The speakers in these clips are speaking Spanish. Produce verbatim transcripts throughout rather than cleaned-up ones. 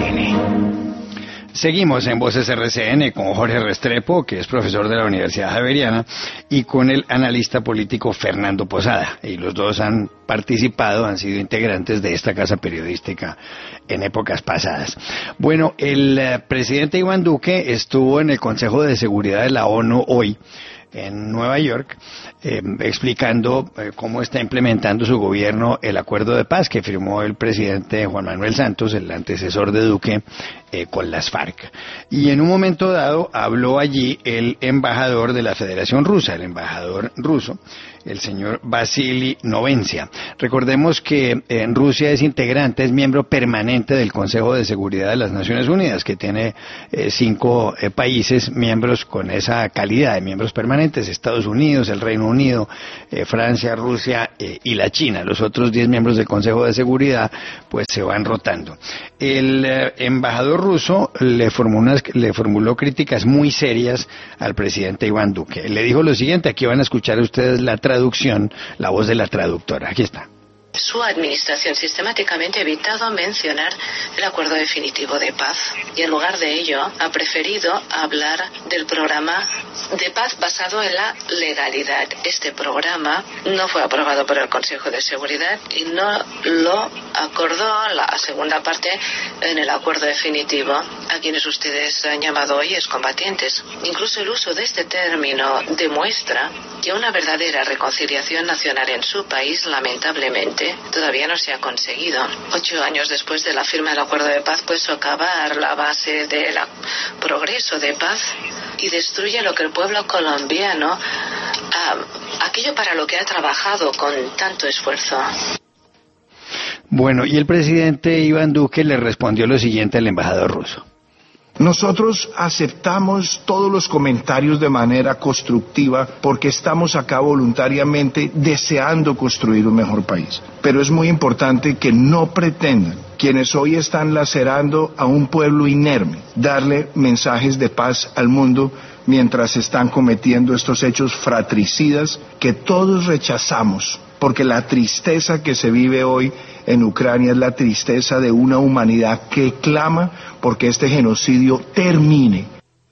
N. Seguimos en Voces R C N con Jorge Restrepo, que es profesor de la Universidad Javeriana, y con el analista político Fernando Posada. Y los dos han participado, han sido integrantes de esta casa periodística en épocas pasadas. Bueno, el eh, presidente Iván Duque estuvo en el Consejo de Seguridad de la ONU hoy, en Nueva York, eh, explicando eh, cómo está implementando su gobierno el acuerdo de paz que firmó el presidente Juan Manuel Santos, el antecesor de Duque, eh, con las FARC. Y en un momento dado habló allí el embajador de la Federación Rusa, el embajador ruso, el señor Vasily Novencia. Recordemos que en Rusia es integrante, es miembro permanente del Consejo de Seguridad de las Naciones Unidas, que tiene eh, cinco eh, países miembros con esa calidad de miembros permanentes: Estados Unidos, el Reino Unido, eh, Francia, Rusia eh, y la China. Los otros diez miembros del Consejo de Seguridad pues se van rotando. El eh, embajador ruso le formuló, unas, le formuló críticas muy serias al presidente Iván Duque. Le dijo lo siguiente, aquí van a escuchar ustedes la traducción, la voz de la traductora. Aquí está. Su administración sistemáticamente ha evitado mencionar el acuerdo definitivo de paz y en lugar de ello ha preferido hablar del programa de paz basado en la legalidad. Este programa no fue aprobado por el Consejo de Seguridad y no lo acordó la segunda parte en el acuerdo definitivo, a quienes ustedes han llamado hoy excombatientes. Incluso el uso de este término demuestra que una verdadera reconciliación nacional en su país, lamentablemente, todavía no se ha conseguido. Ocho años después de la firma del acuerdo de paz, pues socavar la base del progreso de paz y destruye lo que el pueblo colombiano, uh, aquello para lo que ha trabajado con tanto esfuerzo. Bueno, y el presidente Iván Duque le respondió lo siguiente al embajador ruso. Nosotros aceptamos todos los comentarios de manera constructiva porque estamos acá voluntariamente deseando construir un mejor país. Pero es muy importante que no pretendan quienes hoy están lacerando a un pueblo inerme darle mensajes de paz al mundo mientras están cometiendo estos hechos fratricidas que todos rechazamos, porque la tristeza que se vive hoy en Ucrania es la tristeza de una humanidad que clama porque este genocidio termine.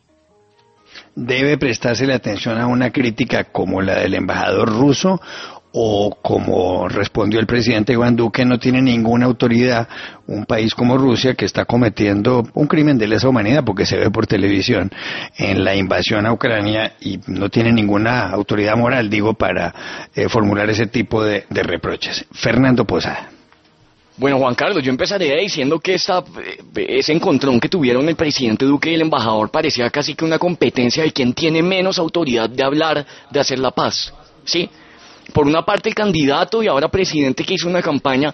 ¿Debe prestársele atención a una crítica como la del embajador ruso o como respondió el presidente Iván Duque, no tiene ninguna autoridad un país como Rusia que está cometiendo un crimen de lesa humanidad porque se ve por televisión en la invasión a Ucrania y no tiene ninguna autoridad moral, digo, para eh, formular ese tipo de, de reproches? Fernando Posada. Bueno, Juan Carlos, yo empezaré diciendo que esta, ese encontrón que tuvieron el presidente Duque y el embajador parecía casi que una competencia de quién tiene menos autoridad de hablar, de hacer la paz, ¿sí? Por una parte el candidato y ahora presidente que hizo una campaña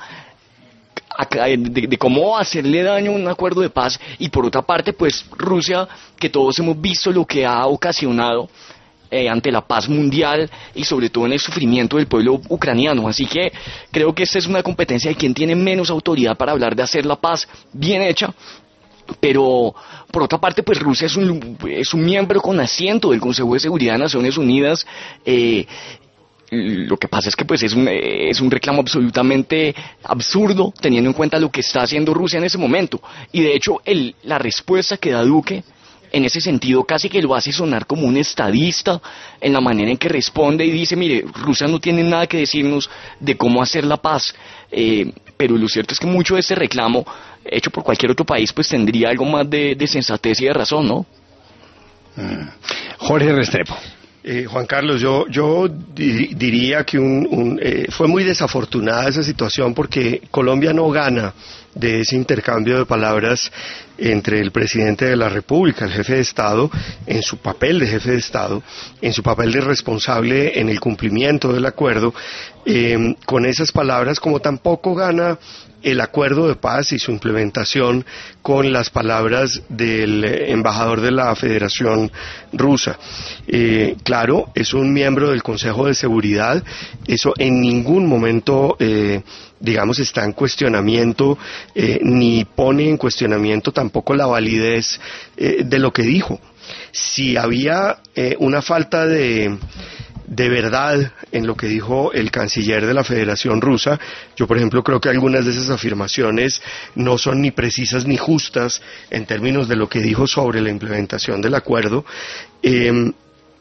de, de cómo hacerle daño a un acuerdo de paz, y por otra parte pues Rusia, que todos hemos visto lo que ha ocasionado Eh, ante la paz mundial y sobre todo en el sufrimiento del pueblo ucraniano. Así que creo que esta es una competencia de quien tiene menos autoridad para hablar de hacer la paz bien hecha. Pero por otra parte pues Rusia es un, es un miembro con asiento del Consejo de Seguridad de Naciones Unidas. eh, Lo que pasa es que pues es un, es un reclamo absolutamente absurdo teniendo en cuenta lo que está haciendo Rusia en ese momento. Y de hecho el, la respuesta que da Duque en ese sentido casi que lo hace sonar como un estadista en la manera en que responde y dice, mire, Rusia no tiene nada que decirnos de cómo hacer la paz, eh, pero lo cierto es que mucho de este reclamo hecho por cualquier otro país pues tendría algo más de, de sensatez y de razón, ¿no? Mm. Jorge Restrepo. Eh, Juan Carlos, yo, yo di, diría que un, un, eh, fue muy desafortunada esa situación porque Colombia no gana de ese intercambio de palabras entre el presidente de la República, el jefe de Estado, en su papel de jefe de Estado, en su papel de responsable en el cumplimiento del acuerdo, eh, con esas palabras, como tampoco gana el acuerdo de paz y su implementación con las palabras del embajador de la Federación Rusa. Eh, claro, es un miembro del Consejo de Seguridad, eso en ningún momento, eh, digamos, está en cuestionamiento, eh, ni pone en cuestionamiento tampoco la validez eh, de lo que dijo. Si había eh, una falta de de verdad en lo que dijo el canciller de la Federación Rusa. Yo, por ejemplo, creo que algunas de esas afirmaciones no son ni precisas ni justas en términos de lo que dijo sobre la implementación del acuerdo. Eh,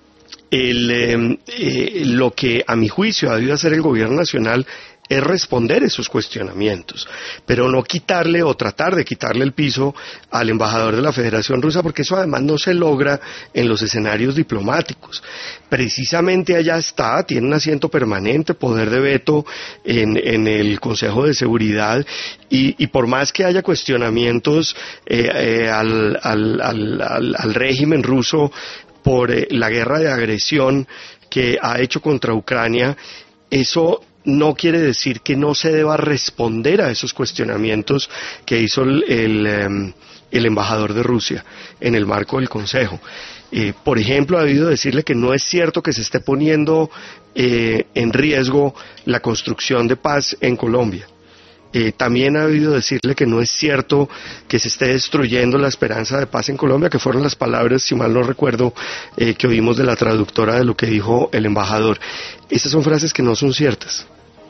el, eh, eh, lo que a mi juicio ha debido hacer el gobierno nacional es responder esos cuestionamientos, pero no quitarle o tratar de quitarle el piso al embajador de la Federación Rusa, porque eso además no se logra en los escenarios diplomáticos. Precisamente allá está, tiene un asiento permanente, poder de veto en, en el Consejo de Seguridad, y, y por más que haya cuestionamientos eh, eh, al, al, al, al, al régimen ruso por eh, la guerra de agresión que ha hecho contra Ucrania, eso no quiere decir que no se deba responder a esos cuestionamientos que hizo el, el, el embajador de Rusia en el marco del Consejo. Eh, por ejemplo, ha debido decirle que no es cierto que se esté poniendo eh, en riesgo la construcción de paz en Colombia. Eh, también ha debido decirle que no es cierto que se esté destruyendo la esperanza de paz en Colombia, que fueron las palabras, si mal no recuerdo, eh, que oímos de la traductora de lo que dijo el embajador. Esas son frases que no son ciertas.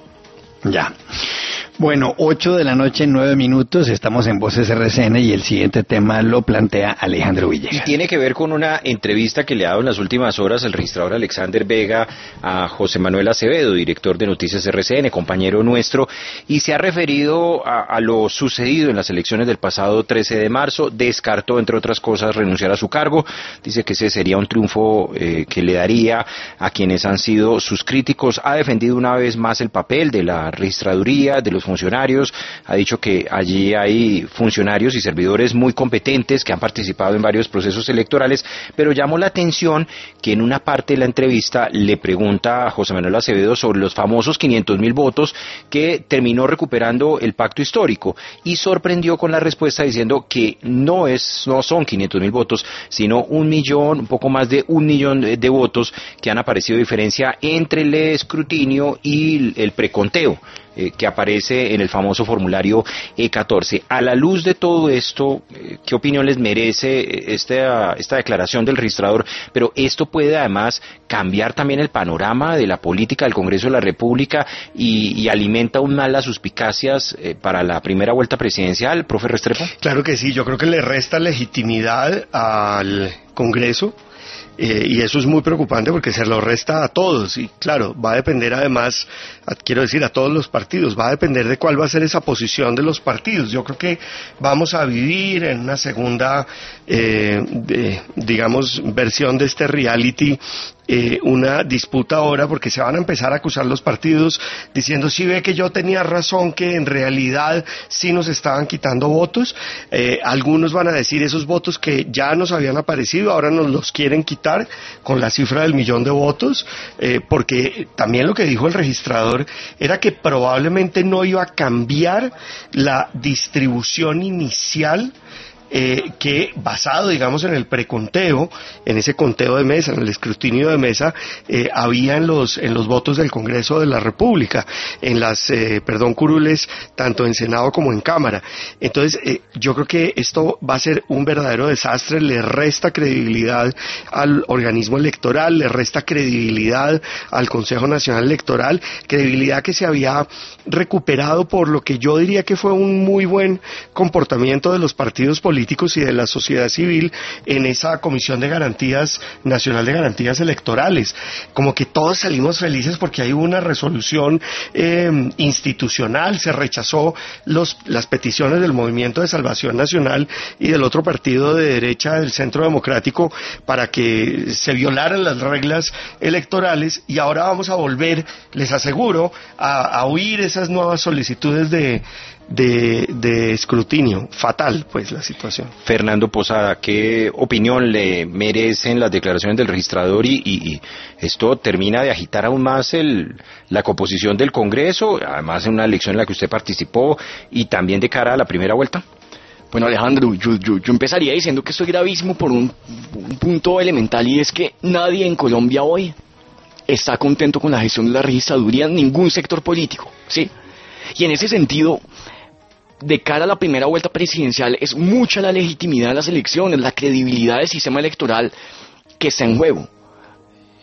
Ya. Bueno, ocho de la noche, nueve minutos, estamos en Voces R C N y el siguiente tema lo plantea Alejandro Villegas. Y tiene que ver con una entrevista que le ha dado en las últimas horas el registrador Alexander Vega a José Manuel Acevedo, director de Noticias R C N, compañero nuestro, y se ha referido a, a lo sucedido en las elecciones del pasado trece de marzo, descartó, entre otras cosas, renunciar a su cargo, dice que ese sería un triunfo eh, que le daría a quienes han sido sus críticos, ha defendido una vez más el papel de la registraduría, de los funcionarios, ha dicho que allí hay funcionarios y servidores muy competentes que han participado en varios procesos electorales, pero llamó la atención que en una parte de la entrevista le pregunta a José Manuel Acevedo sobre los famosos quinientos mil votos que terminó recuperando el pacto histórico, y sorprendió con la respuesta diciendo que no es, no son quinientos mil votos, sino un millón, un poco más de un millón de, de votos que han aparecido de diferencia entre el escrutinio y el preconteo eh, que aparece en el famoso formulario E catorce. A la luz de todo esto, eh, ¿qué opinión les merece esta, esta declaración del registrador? Pero esto puede además cambiar también el panorama de la política del Congreso de la República y, y alimenta aún más las suspicacias eh, para la primera vuelta presidencial, profe Restrepo. Claro que sí, yo creo que le resta legitimidad al Congreso. Eh, y eso es muy preocupante porque se lo resta a todos, y claro, va a depender además, a, quiero decir, a todos los partidos, va a depender de cuál va a ser esa posición de los partidos. Yo creo que vamos a vivir en una segunda, eh, de, digamos, versión de este reality, Eh, una disputa ahora, porque se van a empezar a acusar los partidos diciendo, si ve que yo tenía razón, que en realidad sí nos estaban quitando votos. Eh, algunos van a decir, esos votos que ya nos habían aparecido ahora nos los quieren quitar con la cifra del millón de votos, eh, porque también lo que dijo el registrador era que probablemente no iba a cambiar la distribución inicial, Eh, que basado, digamos, en el preconteo, en ese conteo de mesa, en el escrutinio de mesa, eh, había en los en los votos del Congreso de la República, en las, eh, perdón, curules, tanto en Senado como en Cámara. Entonces, eh, yo creo que esto va a ser un verdadero desastre, le resta credibilidad al organismo electoral, le resta credibilidad al Consejo Nacional Electoral, credibilidad que se había recuperado por lo que yo diría que fue un muy buen comportamiento de los partidos políticos políticos y de la sociedad civil en esa Comisión de Garantías, Nacional de Garantías Electorales. Como que todos salimos felices porque hay una resolución eh, institucional, se rechazó los, las peticiones del Movimiento de Salvación Nacional y del otro partido de derecha del Centro Democrático para que se violaran las reglas electorales, y ahora vamos a volver, les aseguro, a, a oír esas nuevas solicitudes de De, de escrutinio. Fatal, pues, la situación. Fernando Posada, ¿qué opinión le merecen las declaraciones del registrador y, y, y esto termina de agitar aún más el, la composición del Congreso, además en una elección en la que usted participó y también de cara a la primera vuelta? Bueno, Alejandro, yo, yo, yo empezaría diciendo que esto es gravísimo por un, un punto elemental, y es que nadie en Colombia hoy está contento con la gestión de la registraduría, ningún sector político, ¿sí? Y en ese sentido, de cara a la primera vuelta presidencial, es mucha la legitimidad de las elecciones, la credibilidad del sistema electoral que está en juego.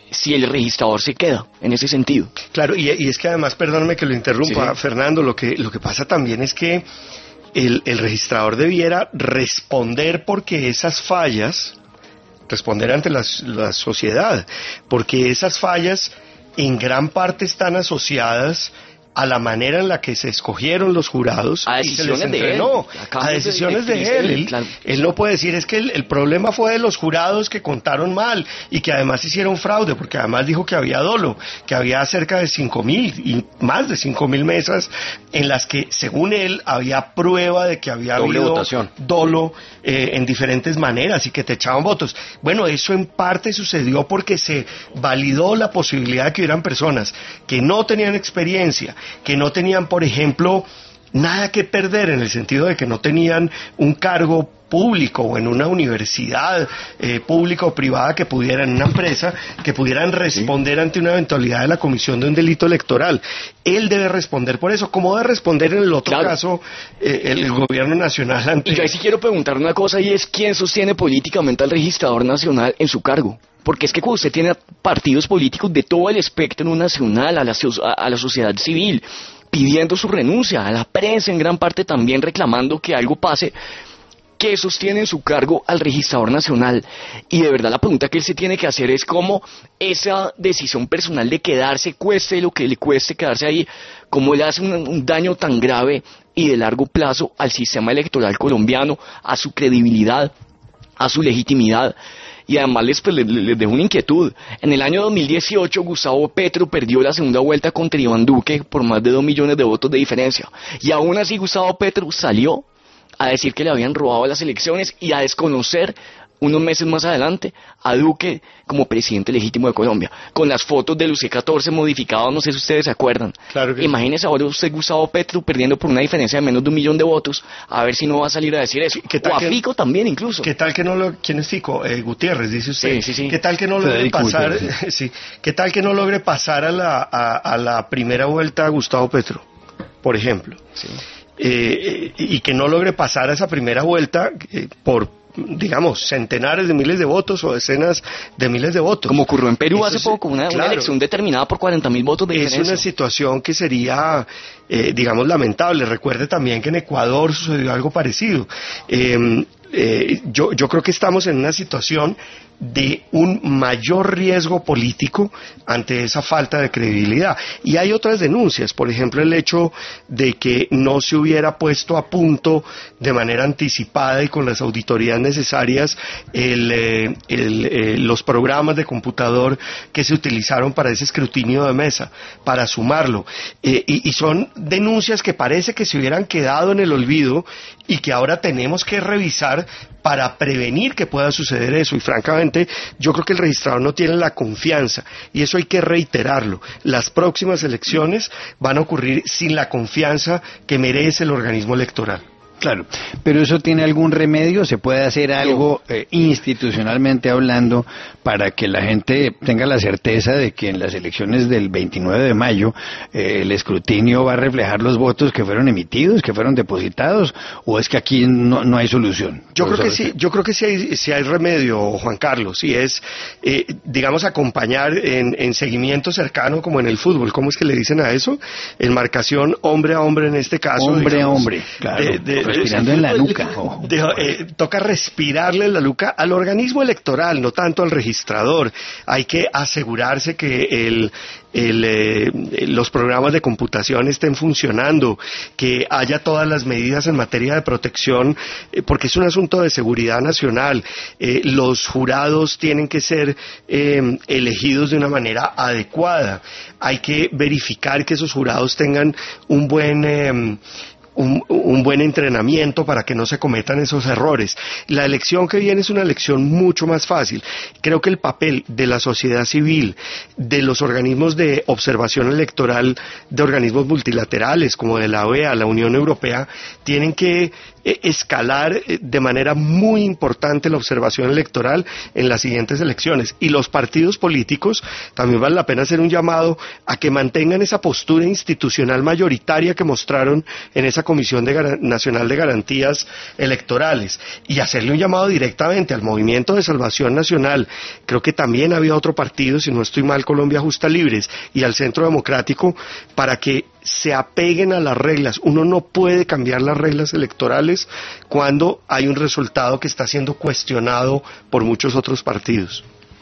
si el registrador se queda en ese sentido. Claro, y, y es que además, perdóname que lo interrumpa, sí, Fernando, lo que, lo que pasa también es que el, el registrador debiera responder porque esas fallas, responder ante la, la sociedad, porque esas fallas en gran parte están asociadas a la manera en la que se escogieron los jurados a y se les decisiones de él, entrenó, a a decisiones de, de, de él. Él, claro. Él no puede decir es que el, el problema fue de los jurados que contaron mal y que además hicieron fraude, porque además dijo que había dolo, que había cerca de cinco mil y más de cinco mil mesas en las que, según él, había prueba de que había Doble habido votación. dolo eh, en diferentes maneras y que te echaban votos. Bueno, eso en parte sucedió porque se validó la posibilidad de que hubieran personas que no tenían experiencia, que no tenían, por ejemplo, nada que perder en el sentido de que no tenían un cargo público o en una universidad eh, pública o privada que pudieran, en una empresa, que pudieran responder sí. ante una eventualidad de la comisión de un delito electoral. Él debe responder por eso, como debe responder en el otro claro. caso eh, el gobierno nacional ante... Y yo ahí sí quiero preguntar una cosa, y es ¿quién sostiene políticamente al registrador nacional en su cargo? Porque es que cuando usted tiene partidos políticos de todo el espectro nacional, a la, a la sociedad civil, pidiendo su renuncia, a la prensa en gran parte también reclamando que algo pase, ¿qué sostiene en su cargo al registrador nacional? Y de verdad la pregunta que él se tiene que hacer es cómo esa decisión personal de quedarse, cueste lo que le cueste quedarse ahí, cómo le hace un, un daño tan grave y de largo plazo al sistema electoral colombiano, a su credibilidad, a su legitimidad. Y además les, pues, les, les dejo una inquietud. En el año dos mil dieciocho, Gustavo Petro perdió la segunda vuelta contra Iván Duque por más de dos millones de votos de diferencia. Y aún así Gustavo Petro salió a decir que le habían robado las elecciones y a desconocer unos meses más adelante a Duque como presidente legítimo de Colombia, con las fotos del U C catorce modificadas, no sé si ustedes se acuerdan. Claro que Imagínese sí. ahora usted, Gustavo Petro, perdiendo por una diferencia de menos de un millón de votos, a ver si no va a salir a decir eso. ¿Qué tal o a que, Fico también incluso. ¿Qué tal que no lo... ¿Quién es Fico? Eh, Gutiérrez, dice usted. Sí, sí, sí. ¿Qué tal que no logre Federico pasar... sí, ¿Qué tal que no logre pasar a la, a, a la primera vuelta a Gustavo Petro, por ejemplo? Sí. Eh, y que no logre pasar a esa primera vuelta eh, por, digamos, centenares de miles de votos o decenas de miles de votos. Como ocurrió en Perú hace es, poco, una, claro, una elección determinada por cuarenta mil votos de diferencia. Es una situación que sería, eh, digamos, lamentable. Recuerde también que en Ecuador sucedió algo parecido. Eh, eh, yo, yo creo que estamos en una situación de un mayor riesgo político ante esa falta de credibilidad. Y hay otras denuncias, por ejemplo el hecho de que no se hubiera puesto a punto de manera anticipada y con las auditorías necesarias el, eh, el, eh, los programas de computador que se utilizaron para ese escrutinio de mesa, para sumarlo. Eh, y, y son denuncias que parece que se hubieran quedado en el olvido y que ahora tenemos que revisar para prevenir que pueda suceder eso. Y francamente, yo creo que el registrador no tiene la confianza, y eso hay que reiterarlo. Las próximas elecciones van a ocurrir sin la confianza que merece el organismo electoral. Claro, pero ¿eso tiene algún remedio? ¿Se puede hacer algo eh, institucionalmente hablando para que la gente tenga la certeza de que en las elecciones del veintinueve de mayo eh, el escrutinio va a reflejar los votos que fueron emitidos, que fueron depositados, o es que aquí no, no hay solución? Yo creo que sí, yo creo que sí hay, sí hay remedio, Juan Carlos, y es, eh, digamos, acompañar en, en seguimiento cercano como en el fútbol. ¿Cómo es que le dicen a eso? En marcación hombre a hombre en este caso. Hombre digamos, a hombre, claro. De, de, respirando en la nuca. Oh. De, eh, toca respirarle en la nuca al organismo electoral, no tanto al registrador. Hay que asegurarse que el, el, eh, los programas de computación estén funcionando, que haya todas las medidas en materia de protección, eh, porque es un asunto de seguridad nacional. Eh, los jurados tienen que ser eh, elegidos de una manera adecuada. Hay que verificar que esos jurados tengan un buen... Eh, Un, un buen entrenamiento para que no se cometan esos errores. La elección que viene es una elección mucho más fácil. Creo que el papel de la sociedad civil, de los organismos de observación electoral, de organismos multilaterales como de la O E A, la Unión Europea, tienen que eh, escalar eh, de manera muy importante la observación electoral en las siguientes elecciones. Y los partidos políticos, también vale la pena hacer un llamado a que mantengan esa postura institucional mayoritaria que mostraron en esa Comisión de Gar- Nacional de Garantías Electorales y hacerle un llamado directamente al Movimiento de Salvación Nacional. Creo que también había otro partido, si no estoy mal, Colombia Justa Libres, y al Centro Democrático, para que se apeguen a las reglas. Uno no puede cambiar las reglas electorales cuando hay un resultado que está siendo cuestionado por muchos otros partidos.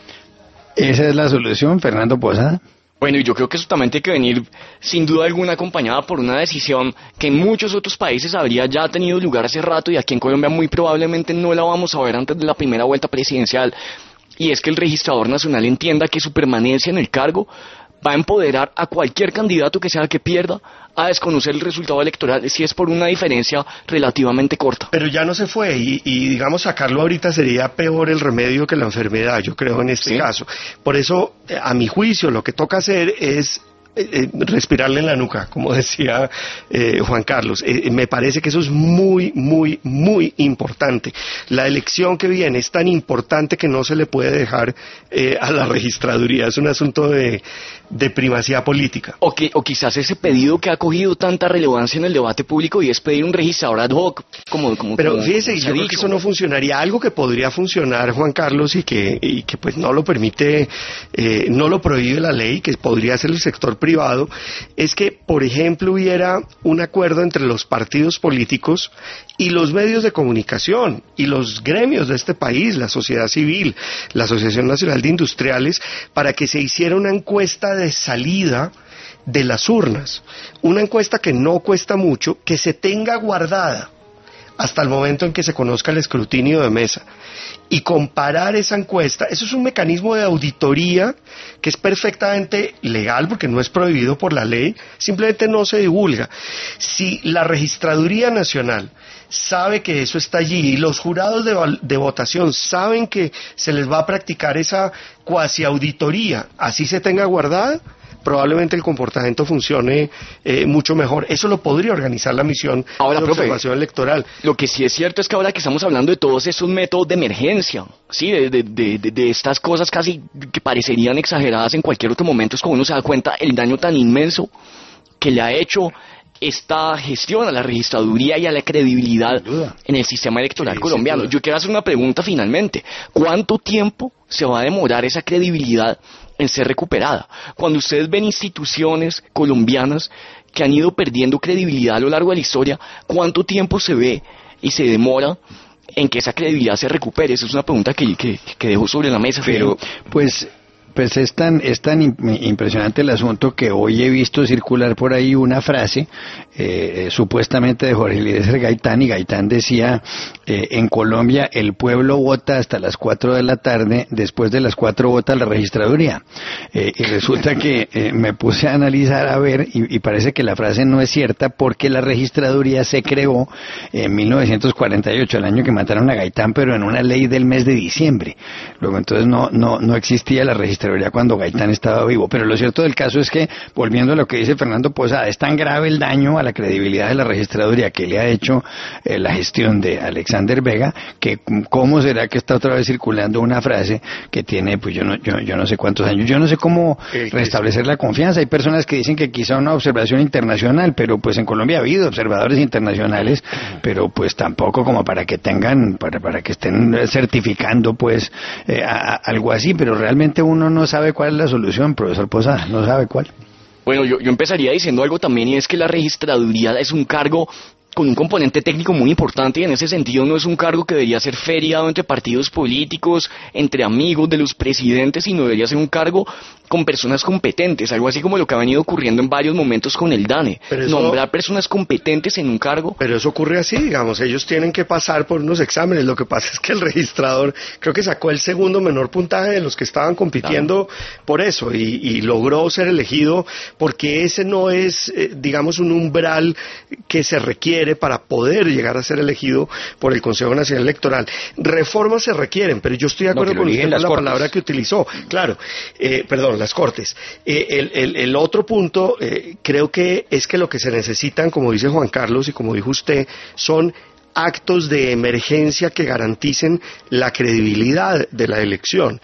¿Esa es la solución, Fernando Posada? Bueno, y yo creo que eso también tiene que venir, sin duda alguna, acompañada por una decisión que en muchos otros países habría ya tenido lugar hace rato y aquí en Colombia muy probablemente no la vamos a ver antes de la primera vuelta presidencial, y es que el registrador nacional entienda que su permanencia en el cargo va a empoderar a cualquier candidato que sea que pierda a desconocer el resultado electoral si es por una diferencia relativamente corta. Pero ya no se fue y, y digamos sacarlo ahorita sería peor el remedio que la enfermedad, yo creo en este ¿Sí? caso. Por eso, a mi juicio, lo que toca hacer es Eh, respirarle en la nuca, como decía eh, Juan Carlos. Eh, me parece que eso es muy, muy, muy importante. La elección que viene es tan importante que no se le puede dejar eh, a la registraduría. Es un asunto de, de primacía política. O, que, o quizás ese pedido que ha cogido tanta relevancia en el debate público y es pedir un registrador ad hoc. Como, como, Pero como, fíjese, como yo creo que eso no funcionaría. Algo que podría funcionar, Juan Carlos, y que, y que pues no lo permite, eh, no lo prohíbe la ley, que podría ser el sector privado, es que, por ejemplo, hubiera un acuerdo entre los partidos políticos y los medios de comunicación y los gremios de este país, la sociedad civil, la Asociación Nacional de Industriales, para que se hiciera una encuesta de salida de las urnas, una encuesta que no cuesta mucho, que se tenga guardada hasta el momento en que se conozca el escrutinio de mesa, y comparar esa encuesta. Eso es un mecanismo de auditoría que es perfectamente legal porque no es prohibido por la ley, simplemente no se divulga. Si la Registraduría Nacional sabe que eso está allí y los jurados de, de votación saben que se les va a practicar esa cuasi auditoría, así se tenga guardada, probablemente el comportamiento funcione eh, mucho mejor. Eso lo podría organizar la misión ahora, de profe, observación electoral. Lo que sí es cierto es que ahora que estamos hablando de todos esos métodos de emergencia, sí, de, de, de, de estas cosas casi que parecerían exageradas en cualquier otro momento, es como uno se da cuenta el daño tan inmenso que le ha hecho esta gestión a la registraduría y a la credibilidad en el sistema electoral sí, colombiano. Yo quiero hacer una pregunta finalmente. ¿Cuánto tiempo se va a demorar esa credibilidad en ser recuperada? Cuando ustedes ven instituciones colombianas que han ido perdiendo credibilidad a lo largo de la historia, ¿cuánto tiempo se ve y se demora en que esa credibilidad se recupere? Esa es una pregunta que, que, que dejo sobre la mesa. Pero, pues... Pues es tan, es tan impresionante el asunto que hoy he visto circular por ahí una frase eh, supuestamente de Jorge Eliezer Gaitán, y Gaitán decía, eh, en Colombia el pueblo vota hasta las cuatro de la tarde, después de las cuatro vota la registraduría. Eh, y resulta que eh, me puse a analizar a ver, y, y parece que la frase no es cierta, porque la registraduría se creó en mil novecientos cuarenta y ocho, el año que mataron a Gaitán, pero en una ley del mes de diciembre. Luego entonces no, no, no existía la registraduría cuando Gaitán estaba vivo. Pero lo cierto del caso es que, volviendo a lo que dice Fernando Posada, es tan grave el daño a la credibilidad de la registraduría que le ha hecho eh, la gestión de Alexander Vega, que cómo será que está otra vez circulando una frase que tiene, pues yo no, yo, yo no sé cuántos años, yo no sé cómo restablecer la confianza. Hay personas que dicen que quizá una observación internacional, pero pues en Colombia ha habido observadores internacionales, pero pues tampoco como para que tengan, para, para que estén certificando pues eh, a, a, algo así, pero realmente uno no sabe cuál es la solución, profesor Posada, no sabe cuál. Bueno, yo, yo empezaría diciendo algo también, y es que la registraduría es un cargo con un componente técnico muy importante, y en ese sentido no es un cargo que debería ser feriado entre partidos políticos, entre amigos de los presidentes, sino debería ser un cargo con personas competentes, algo así como lo que ha venido ocurriendo en varios momentos con el DANE, eso, nombrar personas competentes en un cargo. Pero eso ocurre así, digamos, ellos tienen que pasar por unos exámenes. Lo que pasa es que el registrador creo que sacó el segundo menor puntaje de los que estaban compitiendo, claro, por eso, y, y logró ser elegido, porque ese no es, eh, digamos, un umbral que se requiere para poder llegar a ser elegido por el Consejo Nacional Electoral. Reformas se requieren, pero yo estoy de acuerdo no, con usted con la cortes. palabra que utilizó. Claro, eh, perdón, las Cortes. Eh, el, el, el otro punto, eh, creo que es que lo que se necesitan, como dice Juan Carlos y como dijo usted, son actos de emergencia que garanticen la credibilidad de la elección.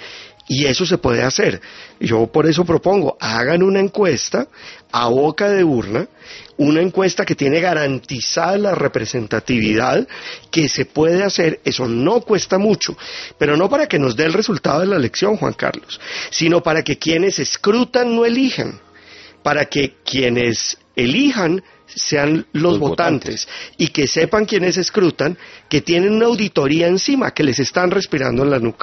Y eso se puede hacer. Yo por eso propongo, hagan una encuesta a boca de urna, una encuesta que tiene garantizada la representatividad, que se puede hacer, eso no cuesta mucho, pero no para que nos dé el resultado de la elección, Juan Carlos, sino para que quienes escrutan no elijan, para que quienes elijan sean los, los votantes, votantes y que sepan quienes escrutan que tienen una auditoría encima, que les están respirando en la nuca.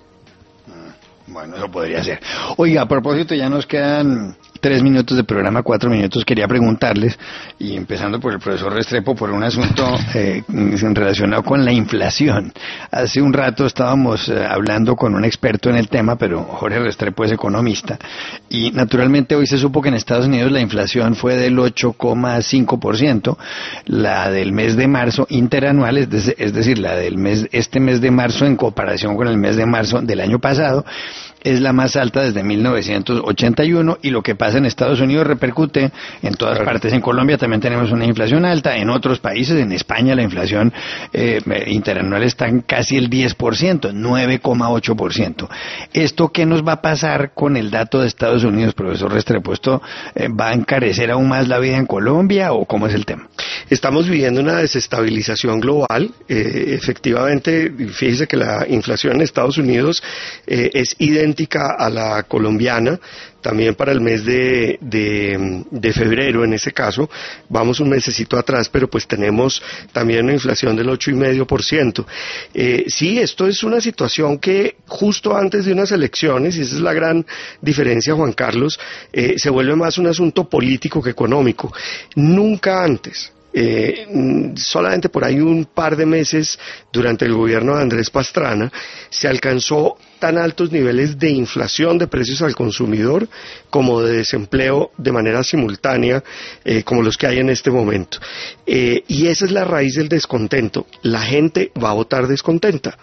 Bueno, eso podría ser. Oiga, a propósito, ya nos quedan tres minutos de programa, cuatro minutos. Quería preguntarles, y empezando por el profesor Restrepo, por un asunto eh, relacionado con la inflación. Hace un rato estábamos eh, hablando con un experto en el tema, pero Jorge Restrepo es economista, y naturalmente hoy se supo que en Estados Unidos la inflación fue del ocho coma cinco por ciento, la del mes de marzo interanual, es, de, es decir, la del mes, este mes de marzo en comparación con el mes de marzo del año pasado, es la más alta desde mil novecientos ochenta y uno, y lo que pasa en Estados Unidos repercute en todas claro. partes. En Colombia también tenemos una inflación alta, en otros países, en España la inflación eh, interanual está en casi el diez por ciento, nueve coma ocho por ciento. ¿Esto qué nos va a pasar con el dato de Estados Unidos, profesor Restrepo? ¿Esto eh, va a encarecer aún más la vida en Colombia o cómo es el tema? Estamos viviendo una desestabilización global. Eh, efectivamente, fíjese que la inflación en Estados Unidos eh, es idéntica a la colombiana, también para el mes de, de, de febrero en ese caso, vamos un mesecito atrás, pero pues tenemos también una inflación del ocho coma cinco por ciento. Eh, sí, esto es una situación que justo antes de unas elecciones, y esa es la gran diferencia, Juan Carlos, eh, se vuelve más un asunto político que económico. Nunca antes. Eh, solamente por ahí un par de meses durante el gobierno de Andrés Pastrana se alcanzó tan altos niveles de inflación de precios al consumidor como de desempleo de manera simultánea eh, como los que hay en este momento. Eh, y esa es la raíz del descontento. La gente va a votar descontenta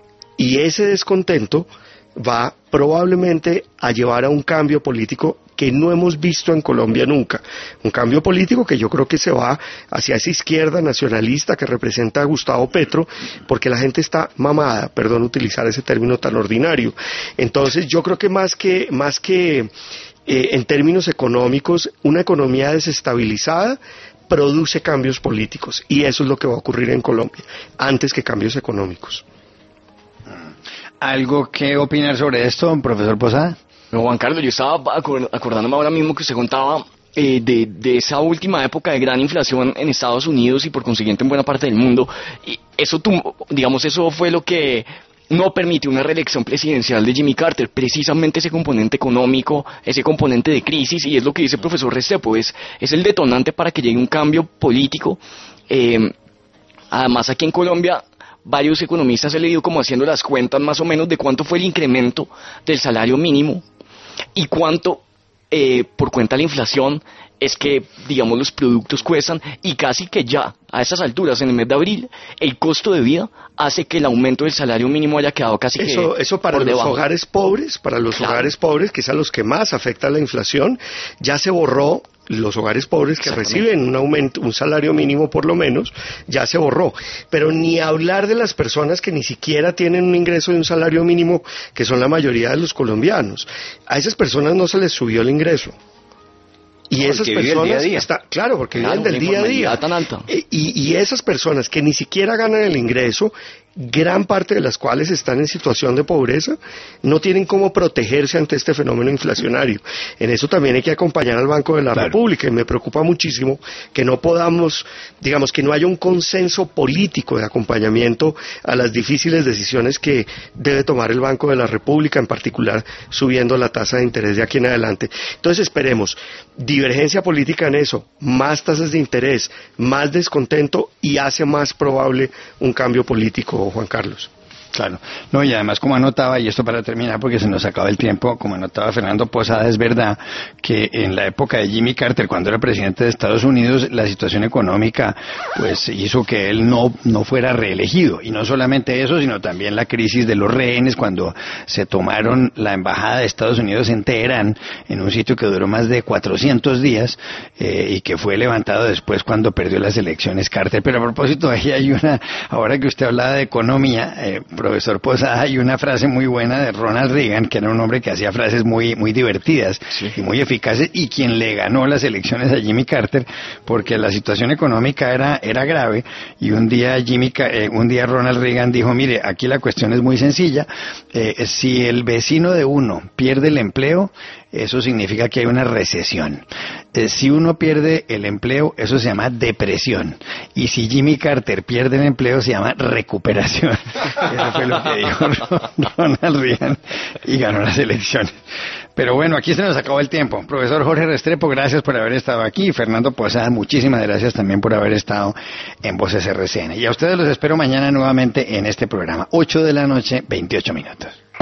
y ese descontento va probablemente a llevar a un cambio político que no hemos visto en Colombia nunca. Un cambio político que yo creo que se va hacia esa izquierda nacionalista que representa a Gustavo Petro, porque la gente está mamada, perdón utilizar ese término tan ordinario. Entonces yo creo que más que, más que eh, en términos económicos, una economía desestabilizada produce cambios políticos, y eso es lo que va a ocurrir en Colombia, antes que cambios económicos. ¿Algo que opinar sobre esto, profesor Posada? No, Juan Carlos, yo estaba acordándome ahora mismo que usted contaba eh, de, de esa última época de gran inflación en Estados Unidos y por consiguiente en buena parte del mundo. Y eso, digamos, eso fue lo que no permitió una reelección presidencial de Jimmy Carter, precisamente ese componente económico, ese componente de crisis, y es lo que dice el profesor Restrepo, es, es el detonante para que llegue un cambio político. Eh, además, aquí en Colombia, varios economistas han leído como haciendo las cuentas más o menos de cuánto fue el incremento del salario mínimo y cuánto eh, por cuenta de la inflación es que, digamos, los productos cuestan, y casi que ya a esas alturas, en el mes de abril, el costo de vida hace que el aumento del salario mínimo haya quedado casi eso, que eso para por los debajo. hogares pobres, para los claro. hogares pobres, que es a los que más afecta la inflación, ya se borró. Los hogares pobres que reciben un aumento, un salario mínimo por lo menos, ya se borró. Pero ni hablar de las personas que ni siquiera tienen un ingreso de un salario mínimo, que son la mayoría de los colombianos. A esas personas no se les subió el ingreso. Y no, esas personas, día día. Está, claro, porque claro, viven del día a día. Tan alta. Y, y esas personas que ni siquiera ganan el ingreso, gran parte de las cuales están en situación de pobreza, no tienen cómo protegerse ante este fenómeno inflacionario. En eso también hay que acompañar al Banco de la claro. República, y me preocupa muchísimo que no podamos, digamos, que no haya un consenso político de acompañamiento a las difíciles decisiones que debe tomar el Banco de la República, en particular subiendo la tasa de interés de aquí en adelante. Entonces esperemos divergencia política en eso, más tasas de interés, más descontento, y hace más probable un cambio político, Juan Carlos. Claro, no, y además, como anotaba, y esto para terminar porque se nos acaba el tiempo, como anotaba Fernando Posada, es verdad que en la época de Jimmy Carter, cuando era presidente de Estados Unidos, la situación económica pues hizo que él no, no fuera reelegido, y no solamente eso, sino también la crisis de los rehenes, cuando se tomaron la embajada de Estados Unidos en Teherán, en un sitio que duró más de cuatrocientos días, eh, y que fue levantado después cuando perdió las elecciones Carter. Pero a propósito, ahí hay una, ahora que usted hablaba de economía, eh, profesor Posada, hay una frase muy buena de Ronald Reagan, que era un hombre que hacía frases muy, muy divertidas sí. y muy eficaces, y quien le ganó las elecciones a Jimmy Carter, porque la situación económica era, era grave, y un día Jimmy, eh, un día Ronald Reagan dijo, mire, aquí la cuestión es muy sencilla, eh, si el vecino de uno pierde el empleo, eso significa que hay una recesión. Eh, si uno pierde el empleo, eso se llama depresión. Y si Jimmy Carter pierde el empleo, se llama recuperación. Eso fue lo que dijo Ronald Reagan y ganó las elecciones. Pero bueno, aquí se nos acabó el tiempo. Profesor Jorge Restrepo, gracias por haber estado aquí. Fernando Posada, muchísimas gracias también por haber estado en Voces R C N. Y a ustedes los espero mañana nuevamente en este programa. ocho de la noche, veintiocho minutos.